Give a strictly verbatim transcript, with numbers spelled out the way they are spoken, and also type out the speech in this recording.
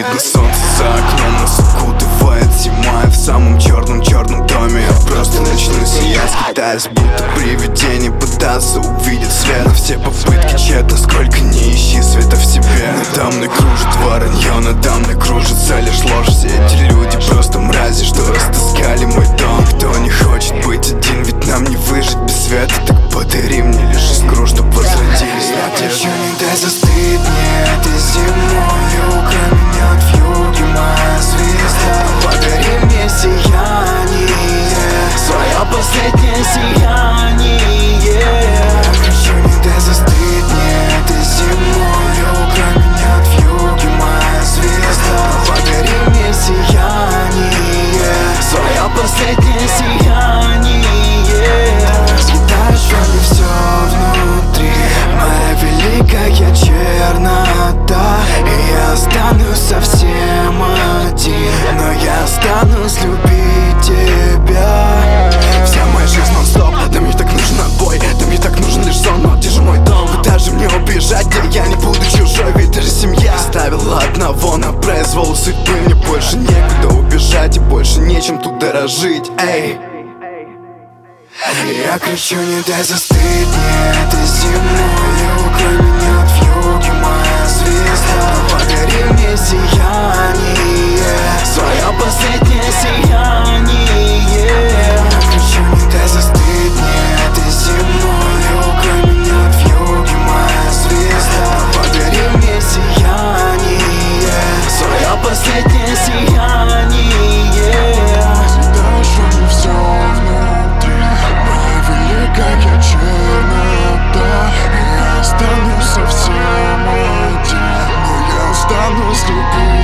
видно солнце за окном, нас укутывает зима. Я в самом черном-черном доме, я просто начну сиять. Скитаюсь, будто привидение, пытаться увидеть свет. Все попытки тщетны, сколько не ищи света в себе. Надо мной кружит воронье, надо мной кружится лишь ложь. Все эти люди просто мрази, что растаскали мой дом. Никто не хочет быть один, ведь нам не выжить без света. Так подари мне лишь искру, чтоб возродились надежды. Не дай застыть мне этой зимой, украй меня от вьюги, моя звезда. Подари мне сияние, свое последнее сияние. Я хочу, не дай застыть мне этой зимой, украй меня от вьюги, моя звезда. Подари мне сияние, свое последнее сияние. Разъедаешь ли все внутри, моя великая чернота. И я останусь совсем один, но я останусь любить тебя. Вся моя жизнь нон-стоп, да мне так нужен отбой, да мне так нужен лишь сон. Но где же мой дом? Куда же мне убежать, где я не буду чужой? Ведь даже семья оставила одного на произвол судьбы. Мне больше некуда убежать и больше нечем тут дорожить. Эй! Я кричу, не дай застыть мне этой зимой, украй меня от вьюги, моя звезда. Подари мне сияние, свое последнее сияние. Я кричу, не дай застыть мне этой зимой, украй меня от вьюги, моя звезда. Подари мне сияние, свое последнее сияние. Какая чернота, я останусь совсем один, но я останусь любить.